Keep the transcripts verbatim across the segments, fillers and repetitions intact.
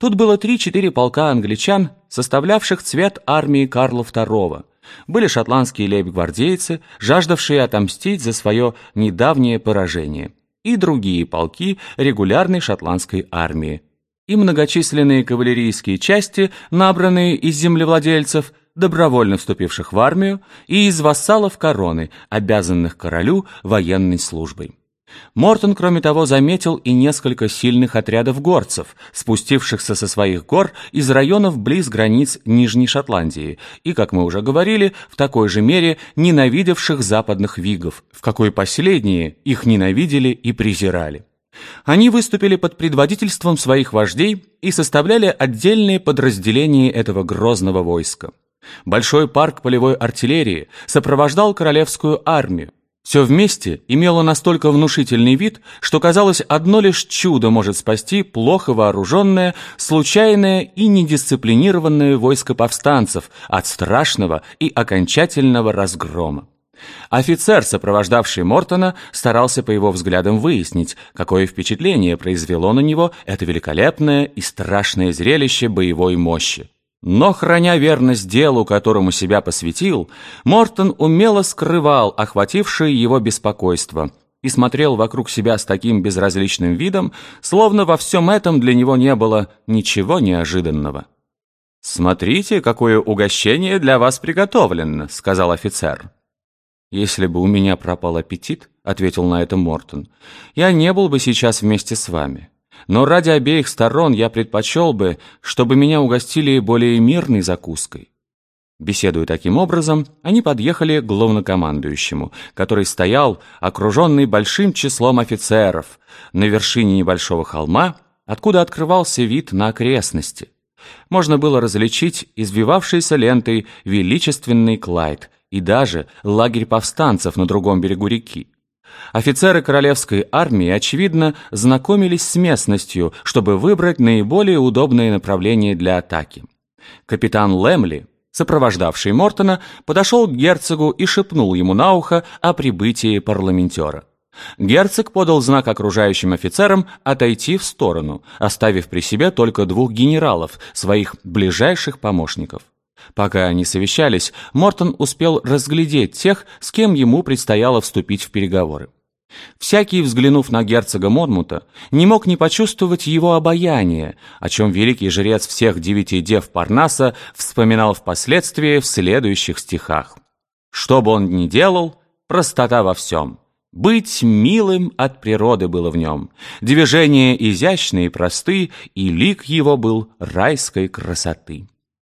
Тут было три-четыре полка англичан, составлявших цвет армии Карла второго. Были шотландские лейб-гвардейцы, жаждавшие отомстить за свое недавнее поражение, и другие полки регулярной шотландской армии, и многочисленные кавалерийские части, набранные из землевладельцев, добровольно вступивших в армию, и из вассалов короны, обязанных королю военной службой. Мортон, кроме того, заметил и несколько сильных отрядов горцев, спустившихся со своих гор из районов близ границ Нижней Шотландии и, как мы уже говорили, в такой же мере ненавидевших западных вигов, в какой последние их ненавидели и презирали. Они выступили под предводительством своих вождей и составляли отдельные подразделения этого грозного войска. Большой парк полевой артиллерии сопровождал королевскую армию. Все вместе имело настолько внушительный вид, что, казалось, одно лишь чудо может спасти плохо вооруженное, случайное и недисциплинированное войско повстанцев от страшного и окончательного разгрома. Офицер, сопровождавший Мортона, старался по его взглядам выяснить, какое впечатление произвело на него это великолепное и страшное зрелище боевой мощи. Но, храня верность делу, которому себя посвятил, Мортон умело скрывал охватившее его беспокойство и смотрел вокруг себя с таким безразличным видом, словно во всем этом для него не было ничего неожиданного. «Смотрите, какое угощение для вас приготовлено», — сказал офицер. «Если бы у меня пропал аппетит, — ответил на это Мортон, — я не был бы сейчас вместе с вами. Но ради обеих сторон я предпочел бы, чтобы меня угостили более мирной закуской». Беседуя таким образом, они подъехали к главнокомандующему, который стоял, окруженный большим числом офицеров, на вершине небольшого холма, откуда открывался вид на окрестности. Можно было различить извивавшийся лентой величественный Клайд и даже лагерь повстанцев на другом берегу реки. Офицеры королевской армии, очевидно, знакомились с местностью, чтобы выбрать наиболее удобное направление для атаки. Капитан Лэмли, сопровождавший Мортона, подошел к герцогу и шепнул ему на ухо о прибытии парламентера. Герцог подал знак окружающим офицерам отойти в сторону, оставив при себе только двух генералов, своих ближайших помощников. Пока они совещались, Мортон успел разглядеть тех, с кем ему предстояло вступить в переговоры. Всякий, взглянув на герцога Монмута, не мог не почувствовать его обаяние, о чем великий жрец всех девяти дев Парнаса вспоминал впоследствии в следующих стихах. «Что бы он ни делал, простота во всем. Быть милым от природы было в нем. Движения изящные и просты, и лик его был райской красоты».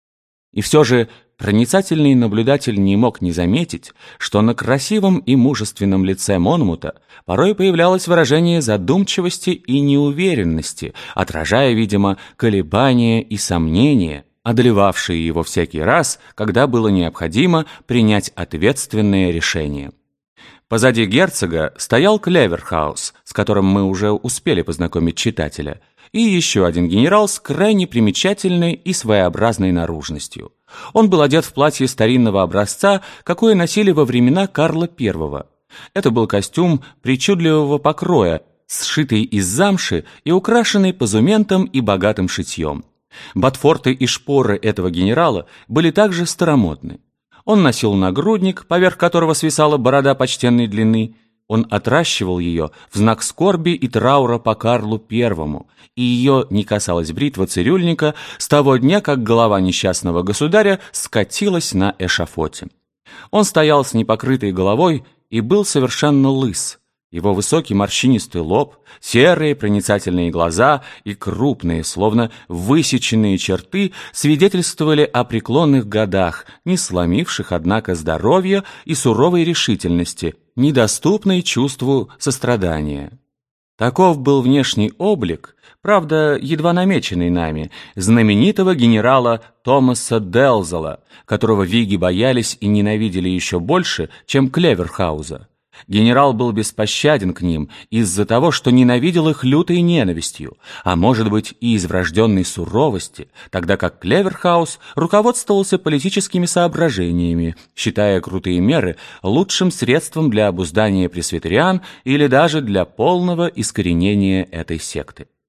И все же проницательный наблюдатель не мог не заметить, что на красивом и мужественном лице Монмута порой появлялось выражение задумчивости и неуверенности, отражая, видимо, колебания и сомнения, одолевавшие его всякий раз, когда было необходимо принять ответственное решение. Позади герцога стоял Клеверхаус, с которым мы уже успели познакомить читателя, и еще один генерал с крайне примечательной и своеобразной наружностью. Он был одет в платье старинного образца, какое носили во времена Карла Первого. Это был костюм причудливого покроя, сшитый из замши и украшенный позументом и богатым шитьем. Ботфорты и шпоры этого генерала были также старомодны. Он носил нагрудник, поверх которого свисала борода почтенной длины. Он отращивал ее в знак скорби и траура по Карлу Первому, и ее не касалась бритва цирюльника с того дня, как голова несчастного государя скатилась на эшафоте. Он стоял с непокрытой головой и был совершенно лыс. Его высокий морщинистый лоб, серые проницательные глаза и крупные, словно высеченные черты свидетельствовали о преклонных годах, не сломивших, однако, здоровья и суровой решительности, недоступной чувству сострадания. Таков был внешний облик, правда, едва намеченный нами, знаменитого генерала Томаса Делзела, которого виги боялись и ненавидели еще больше, чем Клеверхауза. Генерал был беспощаден к ним из-за того, что ненавидел их лютой ненавистью, а может быть и из врожденной суровости, тогда как Клеверхаус руководствовался политическими соображениями, считая крутые меры лучшим средством для обуздания пресвитериан или даже для полного искоренения этой секты.